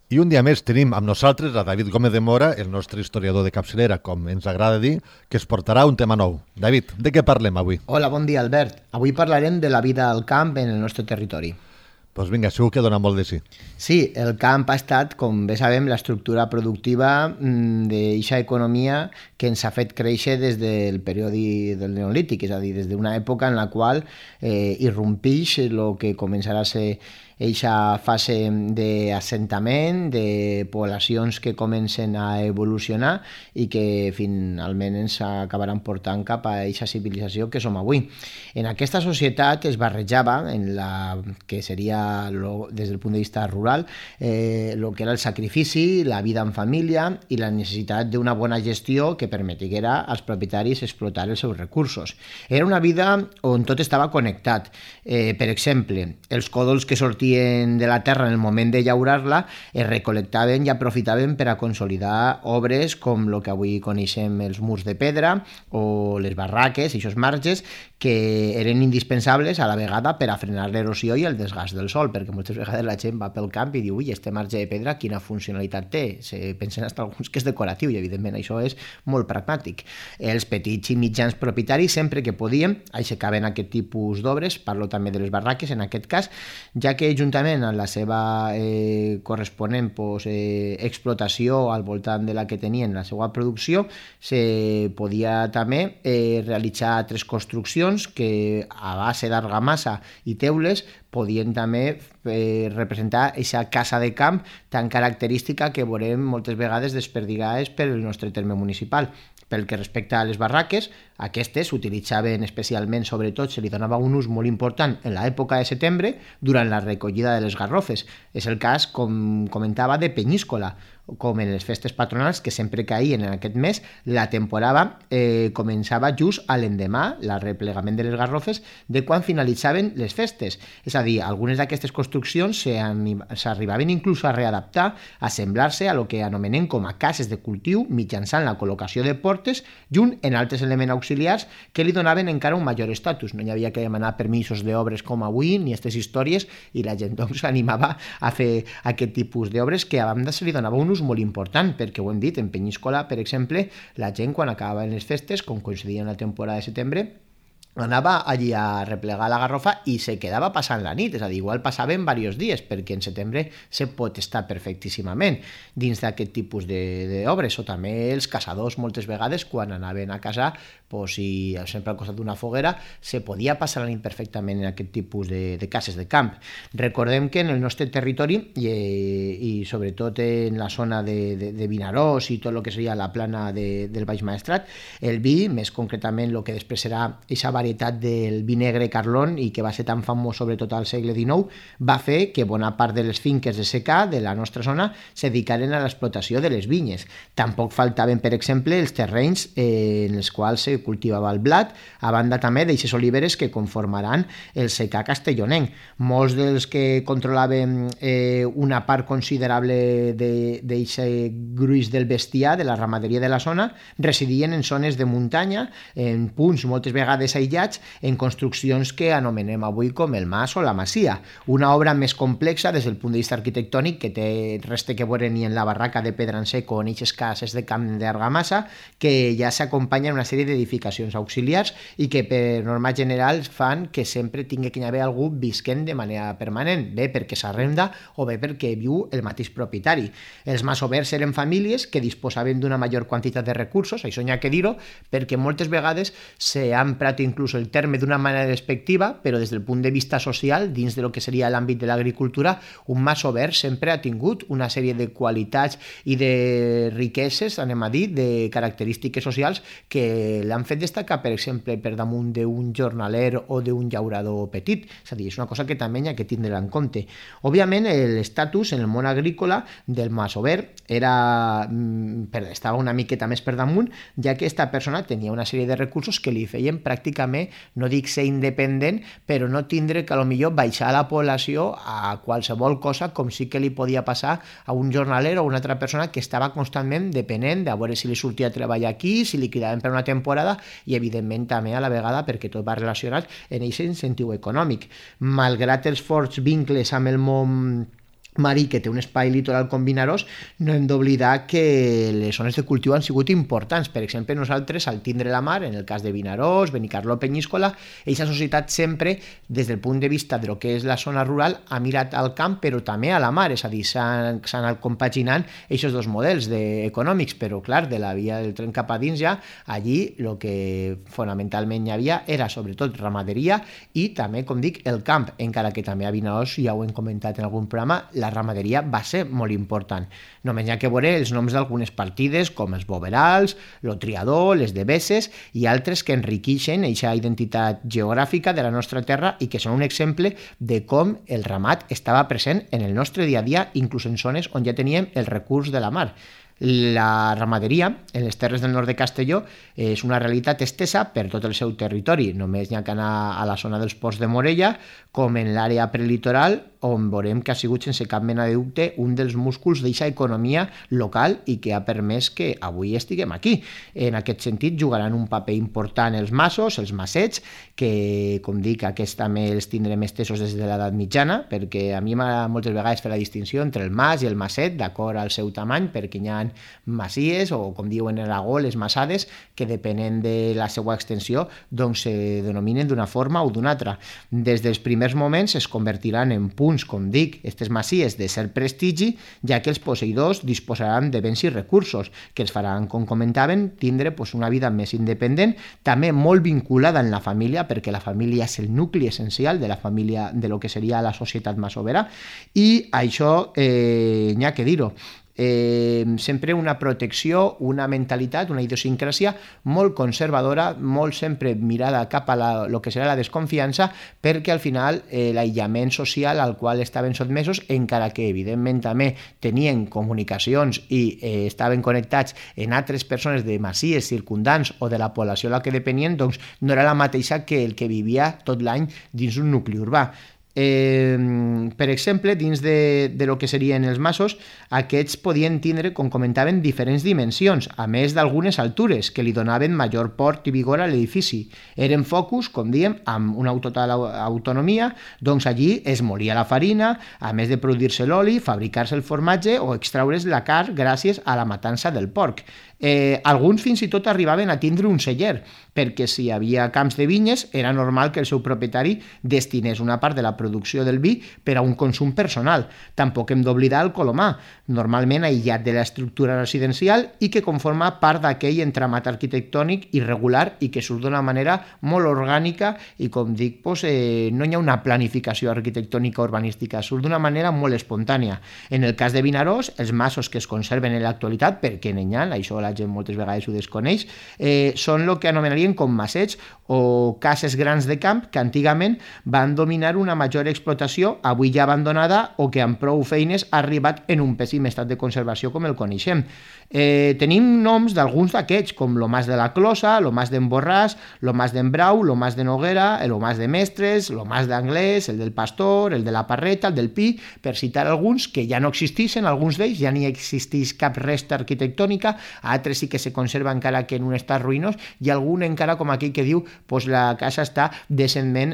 I un dia més tenim amb nosaltres a David Gómez de Mora, el nostre historiador de capçalera, com ens agrada dir, que es portarà un tema nou. David, de què parlem avui? Hola, bon dia, Albert. Avui parlarem de la vida al camp en el nostre territori. Doncs vinga, segur que dona molt de sí. Sí, el camp ha estat, com bé sabem, l'estructura productiva d'eixa economia que ens ha fet créixer des del període del Neolític, és a dir, des d'una època en la qual irrompix el que començarà a ser eixa fase d'assentament, de poblacions que comencen a evolucionar i que finalment ens acabaran portant cap a eixa civilització que som avui. En aquesta societat es barrejava, en la que seria des del punt de vista rural, el que era el sacrifici, la vida en família i la necessitat d'una bona gestió que permetiguera als propietaris explotar els seus recursos. Era una vida on tot estava connectat. Per exemple, els còdols que sortien de la terra en el moment de llaurar-la es recol·lectaven i aprofitaven per a consolidar obres com el que avui coneixem els murs de pedra o les barraques, aquests marges que eren indispensables a la vegada per a frenar l'erosió i el desgast del sòl, perquè moltes vegades la gent va pel camp i diu, ui, este marge de pedra quina funcionalitat té? Se pensen fins alguns que és decoratiu i evidentment això és molt pragmàtic. Els petits i mitjans propietaris sempre que podien aixecaven aquest tipus d'obres, parlo també de les barraques en aquest cas, ja que juntament amb la seva corresponent explotació al voltant de la que tenien la seva producció, se podia també realitzar altres construccions que a base d'argamassa i teules podien també representar aquesta casa de camp tan característica que veurem moltes vegades desperdigades pel nostre terme municipal. Pel que respecta a les barraques, aquestes s'utilitzaven especialment, sobretot, se li donava un ús molt important en l'època de setembre durant la recollida de les garrofes. És el cas, com comentava, de Penyíscola, com en les festes patronals que sempre caïen en aquest mes, la temporada començava just a l'endemà, l'arreplegament de les garrofes, de quan finalitzaven les festes. És a dir, algunes d'aquestes construccions s'arribaven inclús a readaptar, a semblar-se a lo que anomenem com a cases de cultiu mitjançant la col·locació de portes, junt en altres elements auxiliars que li donaven encara un major estatus. No hi havia que demanar permisos d'obres com avui, ni aquestes històries, i la gent doncs s'animava a fer aquest tipus d'obres que a banda se li donava un ús molt important, perquè ho hem dit, en Penyíscola, per exemple, la gent quan acabaven les festes, com coincidia en la temporada de setembre, anava allí a replegar la garrofa i se quedava passant la nit, és a dir, igual passaven diversos dies, perquè en setembre se pot estar perfectíssimament dins d'aquest tipus d'obres, o també els caçadors moltes vegades quan anaven a caçar, i sempre al costat d'una foguera, se podia passar la nit perfectament en aquest tipus de cases de camp. Recordem que en el nostre territori i sobretot en la zona de Vinaròs i tot el que seria la plana del Baix Maestrat, el vi, més concretament el que després serà aquesta varietat del vi negre Carlón i que va ser tan famós sobretot al segle XIX, va fer que bona part de les finques de secà de la nostra zona se dedicaren a l'explotació de les vinyes. Tampoc faltaven, per exemple, els terrenys en els quals se cultivava el blat, a banda també d'eixes oliveres que conformaran el secà castellonenc. Molts dels que controlaven una part considerable d'eixe gruix del bestiar, de la ramaderia de la zona, residien en zones de muntanya, en punts moltes vegades aïllats, en construccions que anomenem avui com el mas o la masia. Una obra més complexa des del punt de vista arquitectònic que té res que veure ni en la barraca de pedra en seco o en eixes cases de camp d'argamassa, que ja s'acompanya una sèrie d'edificacions auxiliars i que per norma general fan que sempre tingui que haver algú visquent de manera permanent, bé perquè s'arrenda o bé perquè viu el mateix propietari. Els masovers eren famílies que disposaven d'una major quantitat de recursos, això n'hi ha que dir-ho, perquè moltes vegades s'ha emprat inclús el terme d'una manera despectiva, però des del punt de vista social, dins de lo que seria l'àmbit de l'agricultura, un masover sempre ha tingut una sèrie de qualitats i de riqueses, anem a dir, de característiques socials que l'han fet destacar, per exemple, per damunt d'un jornaler o d'un llaurador petit. És a dir, és una cosa que també hi ha que tindre en compte. Òbviament, l'estatus en el món agrícola del masover estava una miqueta més per damunt, ja que aquesta persona tenia una sèrie de recursos que li feien pràcticament, no dic ser independent, però no tindre que potser baixar la població a qualsevol cosa com sí que li podia passar a un jornaler o una altra persona que estava constantment depenent de veure si li sortia a treballar aquí, si li cridaven per una temporada i evidentment també a la vegada perquè tot va relacionat en aquest incentiu econòmic. Malgrat els forts vincles amb el món marí que té un espai litoral com Vinaròs, no hem d'oblidar que les zones de cultiu han sigut importants. Per exemple, nosaltres, al tindre la mar, en el cas de Vinaròs, Benicarló, Penyíscola, aquesta societat sempre, des del punt de vista de lo que és la zona rural, ha mirat al camp, però també a la mar, és a dir, s'han anat compaginant aquests dos models econòmics, però clar, de la via del tren cap a dins ja, allí el que fonamentalment hi havia era sobretot ramaderia i també, com dic, el camp, encara que també a Vinaròs, ja ho hem comentat en algun programa, la ramaderia va ser molt important. Només hi ha que veure els noms d'algunes partides, com els boverals, el triador, les deveses i altres que enriqueixen aquesta identitat geogràfica de la nostra terra i que són un exemple de com el ramat estava present en el nostre dia a dia, inclús en zones on ja teníem el recurs de la mar. La ramaderia en les terres del nord de Castelló és una realitat estesa per tot el seu territori. Només hi ha que anar a la zona dels Ports de Morella, com en l'àrea prelitoral, on veurem que ha sigut sense cap mena de dubte un dels músculs d'aquesta economia local i que ha permès que avui estiguem aquí. En aquest sentit jugaran un paper important els masos, els macets, que, com dic, aquests també els tindrem estesos des de l'edat mitjana, perquè a mi m'ha moltes vegades fer la distinció entre el mas i el macet, d'acord al seu tamany, perquè hi ha masies, o com diuen en Aragó, les massades, que depenent de la seva extensió, doncs se denominen d'una forma o d'una altra. Des dels primers moments es convertiran en punts, com dic, aquestes masies de cert prestigi, ja que els posseïdors disposaran de béns i recursos, que els faran, com comentaven, tindre una vida més independent, també molt vinculada en la família, perquè la família és el nucli essencial de la família, de lo que seria la societat masovera, i això n'hi ha que dir-ho. Sempre una protecció, una mentalitat, una idiosincràsia molt conservadora, molt sempre mirada cap a el que serà la desconfiança, perquè al final l'aïllament social al qual estaven sotmesos, encara que evidentment també tenien comunicacions i estaven connectats en altres persones de masies circundants o de la població a la que depenien, doncs no era la mateixa que el que vivia tot l'any dins un nucli urbà. Per exemple, dins de lo que serien els masos, aquests podien tindre, com comentaven, diferents dimensions, a més d'algunes altures, que li donaven major port i vigor a l'edifici. Eren focus, com diem, amb una total autonomia, doncs allí es molia la farina, a més de produir-se l'oli, fabricar-se el formatge o extraure's la carn gràcies a la matança del porc. Alguns fins i tot arribaven a tindre un celler, perquè si hi havia camps de vinyes era normal que el seu propietari destinés una part de la producció del vi per a un consum personal. Tampoc hem d'oblidar el colomar, normalment aïllat de l'estructura residencial i que conforma part d'aquell entramat arquitectònic irregular i que surt d'una manera molt orgànica i, com dic, no hi ha una planificació arquitectònica urbanística, surt d'una manera molt espontània. En el cas de Vinaròs, els masos que es conserven en l'actualitat, perquè n'hi ha, això la gent moltes vegades ho desconeix, són el que anomenarien com macets o cases grans de camp que antigament van dominar una major explotació, avui ja abandonada o que amb prou feines ha arribat en un pèssim estat de conservació com el coneixem. Tenim noms d'alguns d'aquests, com lo Mas de la Closa, lo Mas d'en Borràs, lo Mas d'en Brau, lo Mas de Noguera, lo Mas de Mestres, lo Mas d'Anglès, el del Pastor, el de la Parreta, el del Pi, per citar alguns que ja no existeixen, alguns d'ells ja ni existeix cap resta arquitectònica, altres sí que se conserva encara que en un estat ruïnós, i algun encara com aquell que diu la casa està decentment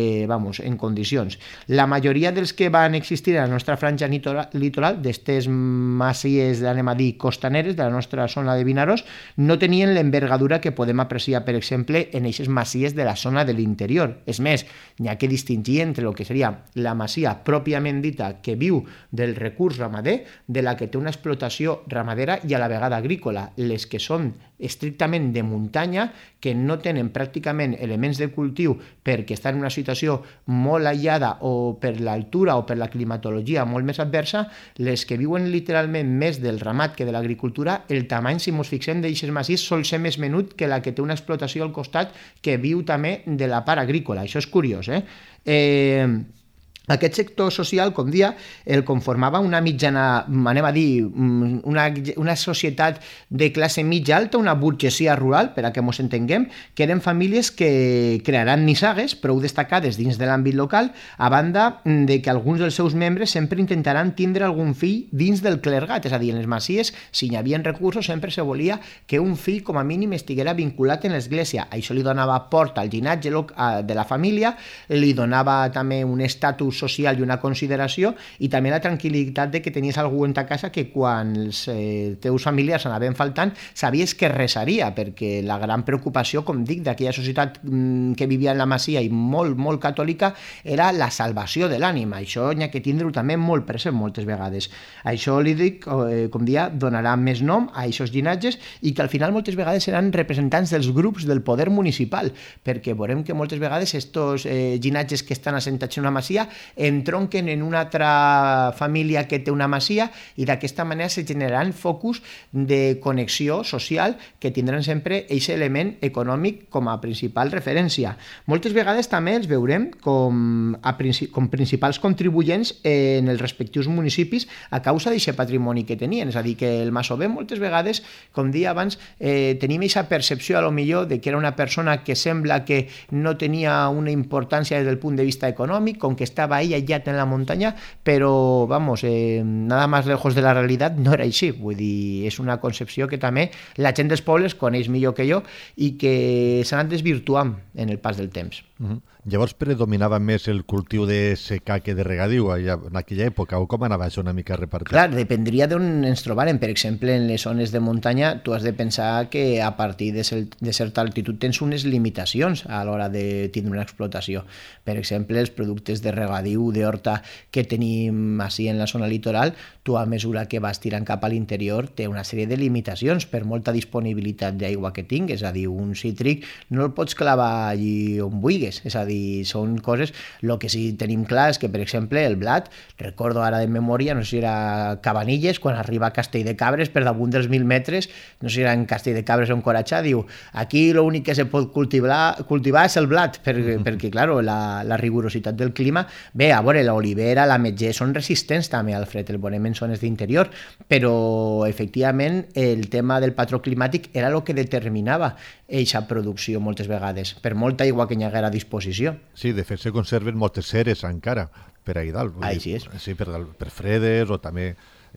en condicions. La majoria dels que van existir a la nostra franja litoral, d'estes masies, anem a dir, costaneres, de la nostra zona de Vinaròs, no tenien l'envergadura que podem apreciar, per exemple, en aquestes masies de la zona de l'interior. És més, n'hi ha que distingir entre el que seria la masia pròpiament dita, que viu del recurs ramader, de la que té una explotació ramadera i a la vegada agrícola. Les que són estrictament de muntanya, que no tenen pràcticament elements de cultiu perquè estan en una situació molt aïllada o per l'altura o per la climatologia molt més adversa, les que viuen literalment més del ramat que de l'agricultura, el tamany, si ens fixem, d'aixes masies sol ser més menut que la que té una explotació al costat que viu també de la part agrícola. Això és curiós, Aquest sector social, com dia, el conformava una mitjana, anem a dir, una societat de classe mitja alta, una burgesia rural, per a que ens entenguem, que eren famílies que crearan nissagues prou destacades dins de l'àmbit local, a banda de que alguns dels seus membres sempre intentaran tindre algun fill dins del clergat, és a dir, en les masies, si hi havia recursos, sempre se volia que un fill, com a mínim, estiguera vinculat en l'església. Això li donava port al llinatge de la família, li donava també un estatus social i una consideració, i també la tranquil·litat de que tenies algú en ta casa que quan els teus familiars anaven faltant sabies que resaria, perquè la gran preocupació, com dic, d'aquella societat que vivia en la Masia i molt, molt catòlica era la salvació de l'ànima. Això n'hi ha que tindre-ho també molt present moltes vegades. Això li dic, com dia, donarà més nom a aquests llinatges i que al final moltes vegades seran representants dels grups del poder municipal, perquè veurem que moltes vegades estos llinatges que estan assentats en una masia entronquen en una altra família que té una masia i d'aquesta manera se generaran focus de connexió social que tindran sempre aquest element econòmic com a principal referència. Moltes vegades també els veurem com principals contribuents en els respectius municipis a causa d'aquest patrimoni que tenien. És a dir, que el masover moltes vegades, com deia abans, tenim aquesta percepció a lo millor de que era una persona que sembla que no tenia una importància des del punt de vista econòmic, com que estava ahí aïllat en la muntanya, però, vamos, nada más lejos de la realitat no era així. Vull dir, és una concepció que també la gent dels pobles coneix millor que jo i que s'ha anat desvirtuant en el pas del temps. Llavors predominava més el cultiu de secà que de regadiu en aquella època, o com anava això una mica repartit? Clar, dependria d'on ens trobarem. Per exemple, en les zones de muntanya tu has de pensar que a partir de certa altitud tens unes limitacions a l'hora de tindre una explotació. Per exemple, els productes de regadiu, d'horta que tenim així en la zona litoral, tu a mesura que vas tirant cap a l'interior té una sèrie de limitacions per molta disponibilitat d'aigua que tingues. És a dir, un cítric no el pots clavar allí on vulguis. És a dir, són coses. El que sí tenim clar és que, per exemple, el blat, recordo ara de memòria, no sé si era Cabanilles, quan arriba a Castell de Cabres, per damunt dels 1.000 metres, no sé si era en Castell de Cabres o en Coratxà, diu, aquí l'únic que se pot cultivar és el blat, perquè, clar, la rigorositat del clima, bé, a veure, l'olivera, l'ametller són resistents també al fred, el veurem en zones d'interior, però, efectivament, el tema del patró climàtic era el que determinava eixa producció moltes vegades, per molta aigua que hi haguera a disposició. Sí, de fet se conserven moltes ceres encara per ahí dalt. Així és. Sí, per fredes o també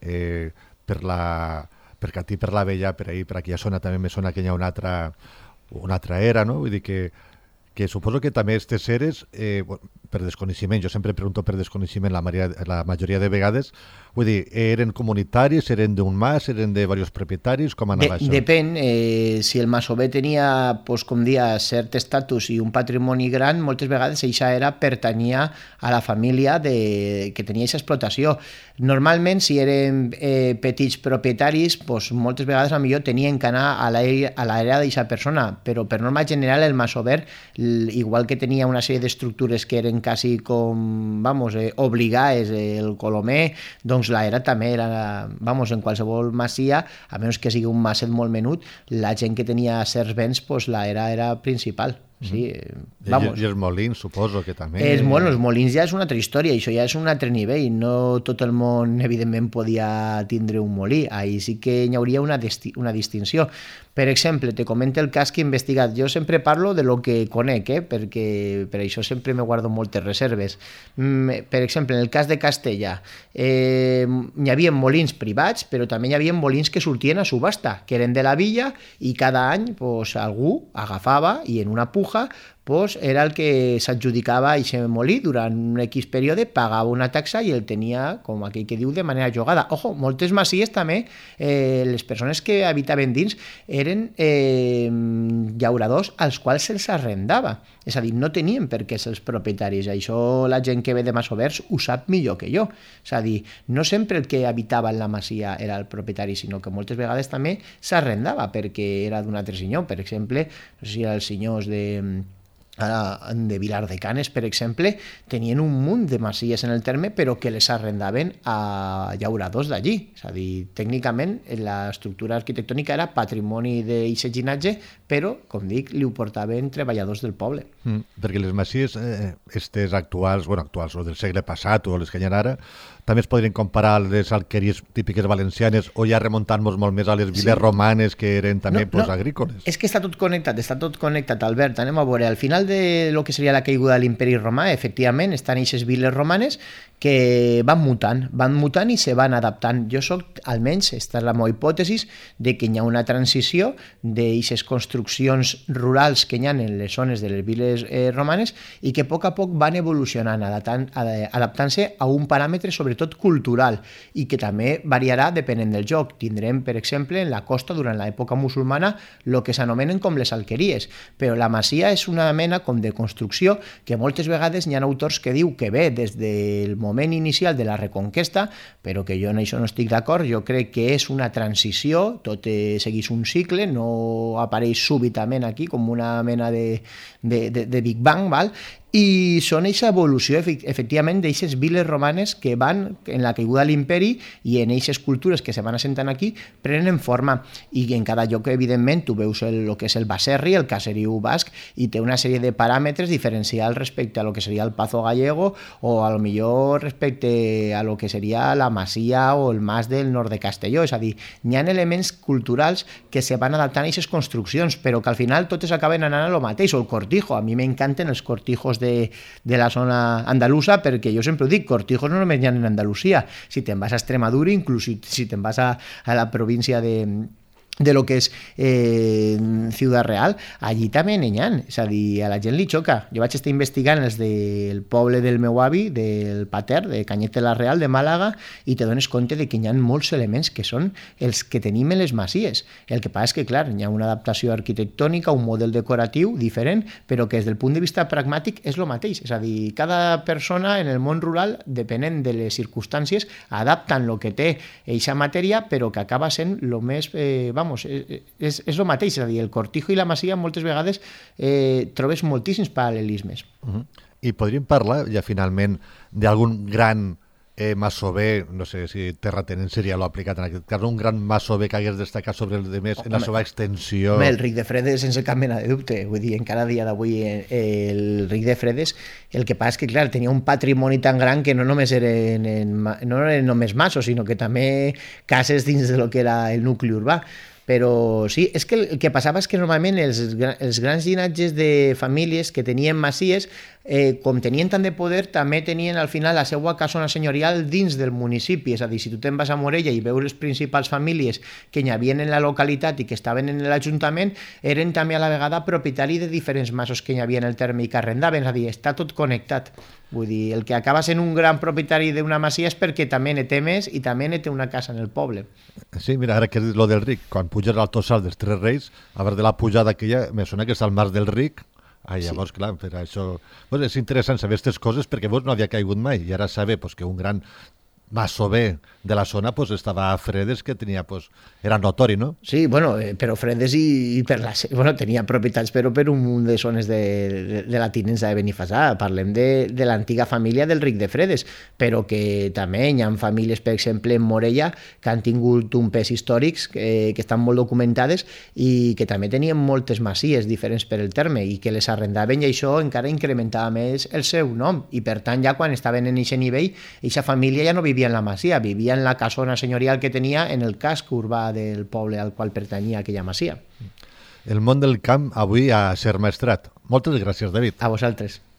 per Catí, per la Vella, per aquella zona també me sona que hi ha una altra era, no? Vull dir que suposo que també aquestes ceres, per desconeixement, jo sempre pregunto per desconeixement la majoria de vegades, vull dir, eren comunitaris, eren d'un mas, eren de diversos propietaris, com anava això? Depèn, si el masover tenia, pues, com dia, cert estatus i un patrimoni gran, moltes vegades eixa era pertanyia a la família que tenia aquesta explotació. Normalment, si eren petits propietaris, pues, moltes vegades millor tenien que anar a l'àrea d'aquesta persona, però per norma general el masover, igual que tenia una sèrie d'estructures que eren quasi com, obligades, el colomer, doncs l'era també era, en qualsevol masia, a menys que sigui un maset molt menut, la gent que tenia certs béns, doncs l'era era principal. Sí, I els molins, suposo que també... Els molins ja és una altra història, això ja és un altre nivell, no tot el món, evidentment, podia tindre un molí, ahí sí que hi hauria una distinció. Per exemple, te comento el cas que he investigat, jo sempre parlo de lo que conec, perquè per això sempre me guardo moltes reserves. Per exemple, en el cas de Castella, hi havia molins privats, però també hi havia molins que sortien a subhasta, que eren de la villa, i cada any algú agafava i en una puja era el que s'adjudicava aquest molí durant un X període, pagava una taxa i el tenia, com aquell que diu, de manera jogada. Ojo, moltes masies també, les persones que habitaven dins eren llauradors als quals se'ls arrendava. És a dir, no tenien per què ser els propietaris. Això la gent que ve de masovers ho sap millor que jo. És a dir, no sempre el que habitava en la masia era el propietari, sinó que moltes vegades també s'arrendava perquè era d'un altre senyor. Per exemple, no sé si eren els senyors de Vilar de Canes, per exemple, tenien un munt de masies en el terme, però que les arrendaven a llauradors d'allí. És a dir, tècnicament, l'estructura arquitectònica era patrimoni d'aquest llinatge, però, com dic, li ho portaven treballadors del poble. Perquè les masies, aquestes actuals, o del segle passat, o les que hi ha ara, també es podrien comparar a les alqueries típiques valencianes o ja remuntant-nos molt més a les viles romanes que eren també agrícoles. És que està tot connectat, Albert. Anem a veure, al final de lo que seria la caiguda de l'imperi romà, efectivament, estan aquestes viles romanes que van mutant i se van adaptant. Jo soc, almenys, esta és la meva hipòtesi, de que hi ha una transició d'aquestes construccions rurals que hi ha en les zones de les viles romanes i que a poc van evolucionant, adaptant-se a un paràmetre sobretot cultural i que també variarà depenent del lloc. Tindrem, per exemple, en la costa durant l'època musulmana el que s'anomenen com les alqueries, però la masia és una mena com de construcció que moltes vegades hi ha autors que diu que ve des del moment inicial de la Reconquesta, però que jo en això no estic d'acord. Jo crec que és una transició, tot segueix un cicle, no apareix súbitament aquí com una mena de Big Bang, val? I són aquesta evolució, efectivament, d'aixes viles romanes que van en la caiguda de l'imperi i en aquestes cultures que se van assentant aquí prenen forma. I en cada lloc, evidentment, tu veus el que és el baserri, el caseriu basc, i té una sèrie de paràmetres diferencials respecte a lo que seria el Pazo Gallego o a lo millor respecte a lo que seria la Masia o el Mas del nord de Castelló. És a dir, hi ha elements culturals que se van adaptant a aquestes construccions, però que al final totes acaben anant a lo mateix. O el cortijo, a mi m'encanten els cortijos de la zona andalusa, perquè jo sempre ho dic, cortijos no només hi ha en Andalusia. Si te'n vas a Extremadura, inclús si te'n vas a la província de lo que és Ciudad Real, allí també n'hi ha, és a dir, a la gent li xoca. Jo vaig estar investigant els del poble del meu avi, del pater, de Canyet de la Real, de Màlaga, i te dones compte de que hi ha molts elements que són els que tenim en les masies. El que passa és que, clar, hi ha una adaptació arquitectònica, un model decoratiu diferent, però que des del punt de vista pragmàtic és el mateix. És a dir, cada persona en el món rural, depenent de les circumstàncies, adapten el que té eixa matèria, però que acaba sent el més, és el mateix, és a dir, el cortijo i la masia moltes vegades trobes moltíssims paral·lelismes. I podríem parlar ja finalment d'algun gran masover, no sé si terratenent seria lo aplicat en aquest cas, un gran masover que hagués destacat sobre els demés en la seva extensió. El Ric de Fredes, sense cap mena de dubte, vull dir, encara a dia d'avui el Ric de Fredes, el que passa és que, clar, tenia un patrimoni tan gran que no només eren només masos, sinó que també cases dins de lo que era el nucli urbà. Però sí, és que el que passava és que normalment els grans llinatges de famílies que tenien masies, com tenien tant de poder, també tenien al final la seva casona senyorial dins del municipi. És a dir, si tu te'n vas a Morella i veus les principals famílies que hi havia en la localitat i que estaven en l'Ajuntament, eren també a la vegada propietari de diferents masos que hi havia en el terme i que arrendaven. És a dir, està tot connectat. Vull dir, el que acaba sent un gran propietari d'una masia és perquè també ne té més i també ne té una casa en el poble. Sí, mira, ara que has dit lo del Ric, quan puges al Tossal dels Tres Reis, a veure de la pujada aquella, me sona que és al Mas del Ric. Llavors, sí. Clar, per això... Pues és interessant saber aquestes coses perquè vos no havia caigut mai i ara saber pues, que un gran masover de la zona pues, estava a Fredes, que tenia, pues, era notori, no? Sí, bueno, però Fredes i per la... Bueno, tenia propietats, però per un munt de zones de la tinença de Benifassà. Parlem de l'antiga família del Ric de Fredes, però que també hi ha famílies, per exemple, en Morella, que han tingut un pes històrics que estan molt documentades i que també tenien moltes masies diferents per el terme i que les arrendaven i això encara incrementava més el seu nom. I per tant, ja quan estaven en aquest nivell, aquesta família ja no vivia en la masia, vivia en la casona senyorial que tenia en el casc urbà del poble al qual pertanyia aquella masia. El món del camp avui a Ser Maestrat. Moltes gràcies, David. A vosaltres.